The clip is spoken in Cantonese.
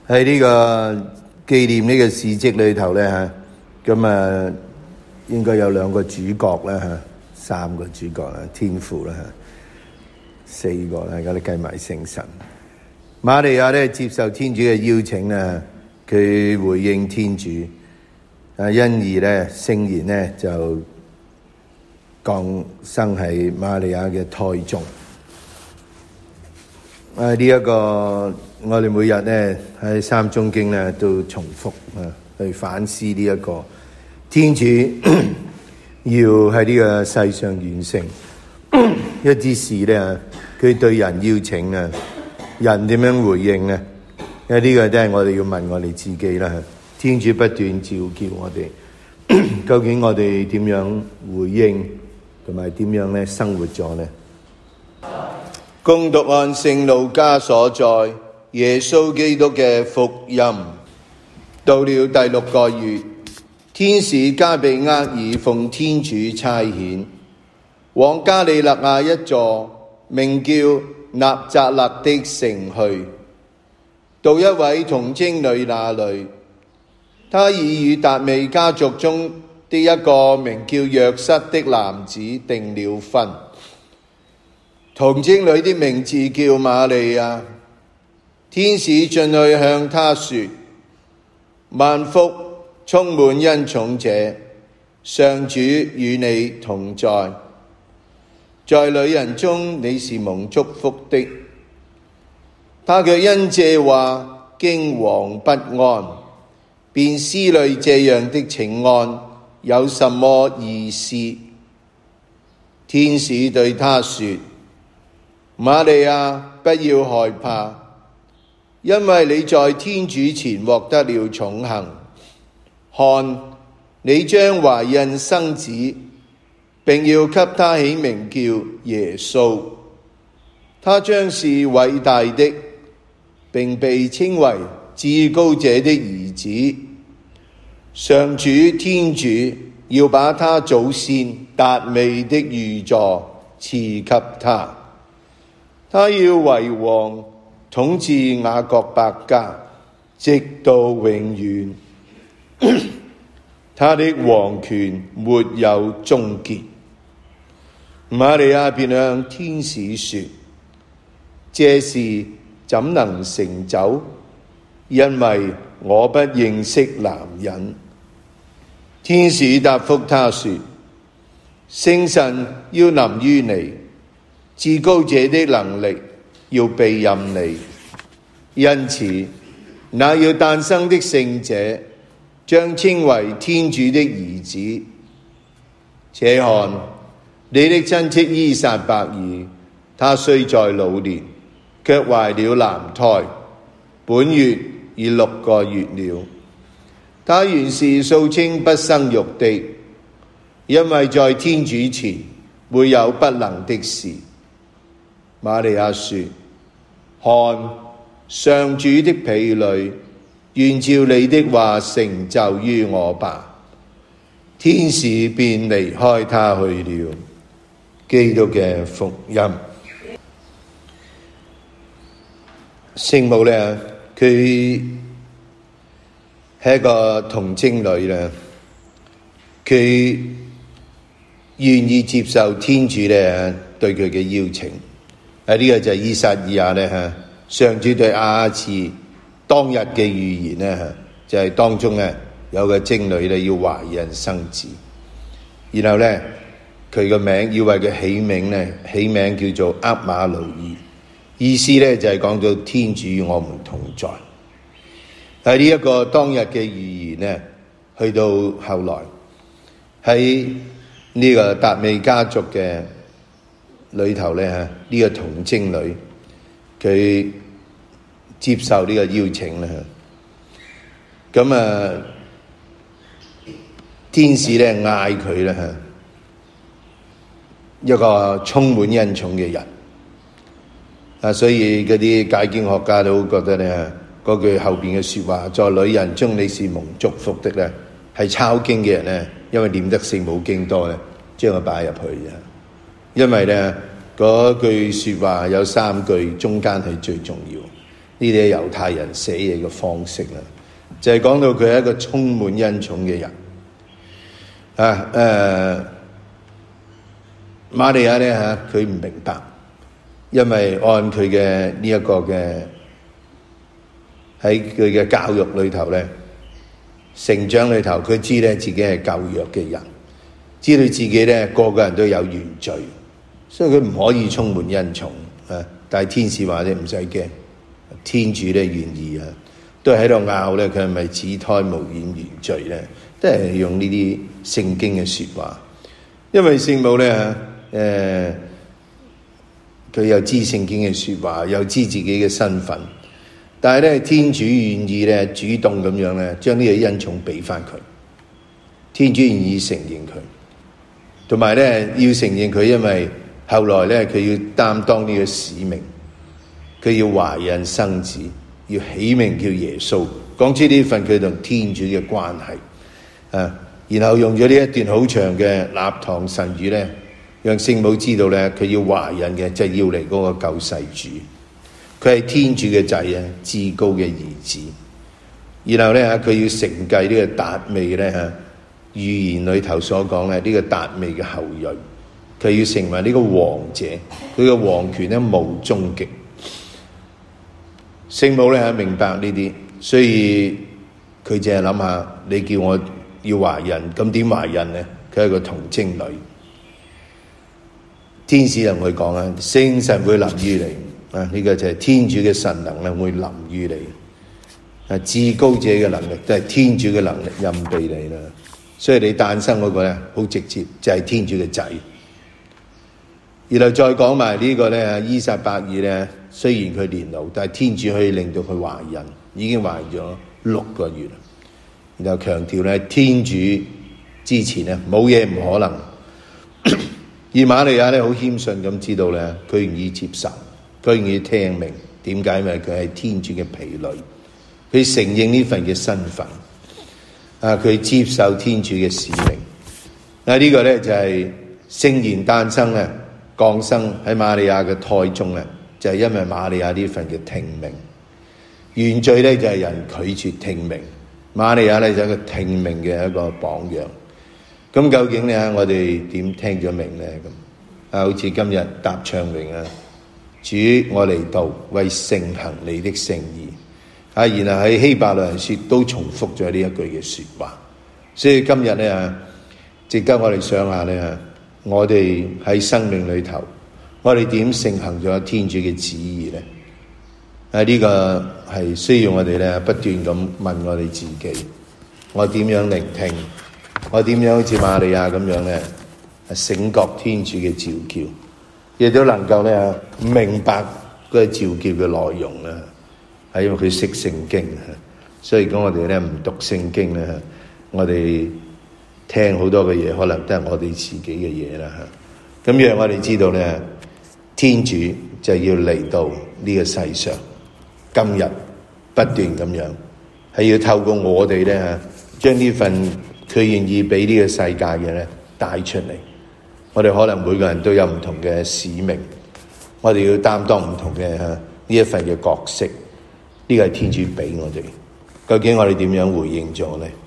喺呢個紀念呢個事蹟裏頭咧咁應該有兩個主角啦三個主角啦，天父啦四個啦，而家都計埋聖神。瑪利亞咧接受天主嘅邀請啦，佢回應天主，因而咧聖言咧就降生喺瑪利亞嘅胎中。呢一個我哋每日咧喺三宗經咧都重複去反思呢一個天主要喺呢個世上完成一啲事咧，佢對人邀請啊，人點樣回應呢？因為呢個都係我哋要問我哋自己啦。天主不斷召叫我哋，究竟我哋點樣回應同埋點樣咧生活咗呢？恭讀按聖路加所載耶穌基督嘅福音。到了第6個月，天使加俾額爾奉天主差遣，往加里肋亞一座名叫納匝肋的城去，到一位童貞女那裏，她已與達味家族中的一個名叫若瑟的男子訂了婚。童貞女的名字叫瑪利亞。天使進去向她說：萬福，充滿恩寵者，上主與你同在。在女人中你是蒙祝福的。她卻因這話驚惶不安，便思慮這樣的請安有什麼意思。天使對她說：瑪利亞，不要害怕，因為你在天主前獲得了寵幸。看，你將懷孕生子，並要給他起名叫耶穌。他將是偉大的，並被稱為至高者的兒子。上主天主要把他祖先達味的御座賜給他。他要為王，統治雅各伯家，直到永遠。他的王權沒有終結。瑪利亞便向天使說：這事怎能成就？因為我不認識男人。天使答覆他說：聖神要臨於你，至高者的能力要庇蔭你，因此那要誕生的聖者將稱為天主的兒子。且看，你的親戚依撒伯爾，她雖在老年，卻懷了男胎，本月已6個月了。她原是素稱不生育的，因為在天主前沒有不能的事。瑪利亞說：看，上主的婢女，願照你的話成就於我吧。天使便離開她去了。基督嘅福音。聖母呢，佢係一個童貞女啦，佢願意接受天主呢對佢嘅邀請。呢個就係依撒意亞呢，上主對亞次當日嘅預言呢，就係當中呢有個貞女呢要懷孕生子，然後呢佢個名要為佢起名呢，起名叫做厄馬奴爾，意思呢就係講到天主與我們同在。喺呢一個當日嘅預言呢，去到後來喺呢個達味家族嘅裏頭呢，呢個童貞女佢接受呢個邀請啦。咁天使呢嗌佢啦，一個充滿恩寵嘅人。所以嗰啲解經學家都覺得呢，嗰句後邊嘅說話，在女人中你是蒙祝福的呢，係抄經嘅人呢，因為念得聖母經多呢，將佢擺入去嘅。因為呢嗰句說話有3句，中間係最重要。 呢啲係猶太人寫嘢嘅方式啦，就係講到佢係一個充滿恩寵嘅人。瑪利亞咧佢唔明白，因為按佢嘅呢一個嘅喺佢嘅教育裏頭咧，成長裏頭，佢知咧自己係舊約嘅人，知道自己咧個個人都有原罪，所以佢唔可以充滿恩寵。但係天使話咧唔使驚，天主咧願意都係喺度拗咧，佢係咪子胎無染原罪咧？都係用呢啲聖經嘅說話，因為聖母咧佢又知聖經嘅說話，又知自己嘅身份，但係咧天主願意咧主動咁樣咧將呢個恩寵俾翻佢，天主願意承認佢，同埋咧要承認佢，因為後來咧佢要擔當呢個使命，佢要懷孕生子，要起名叫耶穌，講出呢份佢同天主嘅關係。然後用咗呢一段好長嘅納堂神語咧，讓聖母知道咧佢要懷孕嘅就係要嚟嗰個救世主，佢係天主嘅仔啊，至高嘅兒子。然後咧佢要承繼呢個達味咧預言裏頭所講嘅呢個達味嘅後裔，佢要成為呢個王者，佢嘅王權咧無終極。聖母咧明白呢啲，所以佢淨係諗下，你叫我要懷孕，咁點懷孕呢？佢係個童貞女，天使同佢講啊，聖神會臨於你啊，呢個就係天主嘅神能咧會臨於你啊，至高者嘅能力都係天主嘅能力蔭庇你啦。所以你誕生嗰個咧好直接，就係天主嘅仔。然後再講埋呢個咧，伊撒伯爾咧，雖然佢年老，但係天主可以令到佢懷孕，已經懷咗6個月。然後強調咧，天主之前咧冇嘢唔可能。而瑪利亞咧好謙遜咁知道咧，佢願意接受，佢願意聽命。點解？因為佢係天主嘅婢女，佢承認呢份嘅身份，佢接受天主嘅使命。呢個咧就係聖言誕生咧，降生喺瑪利亞嘅胎中咧，就係因為瑪利亞呢份嘅聽命。原罪咧就係人拒絕聽命。瑪利亞咧就係一個聽命嘅一個榜樣。咁究竟咧我哋點聽咗命咧？咁好似今日答唱詠啊，主我嚟到為承行你的聖意。然後喺希伯來人書都重複咗呢一句嘅說話。所以今日咧值得我哋想下咧，我哋喺生命裏頭，我哋點承行咗天主嘅旨意咧？呢個係需要我哋咧不斷咁問我哋自己，我點樣聆聽？我點樣好似瑪利亞咁樣咧醒覺天主嘅召叫，亦都能夠咧明白嗰個召叫嘅內容啦。係因為佢識聖經，所以如果我哋咧唔讀聖經咧，我哋聽好多嘅嘢，可能都係我哋自己嘅嘢啦。咁讓我哋知道咧，天主就要嚟到呢個世上。今日不斷咁樣，係要透過我哋咧，將呢份佢願意俾呢個世界嘅咧帶出嚟。我哋可能每個人都有唔同嘅使命，我哋要擔當唔同嘅呢一份嘅角色。呢個係天主俾我哋，究竟我哋點樣回應咗咧？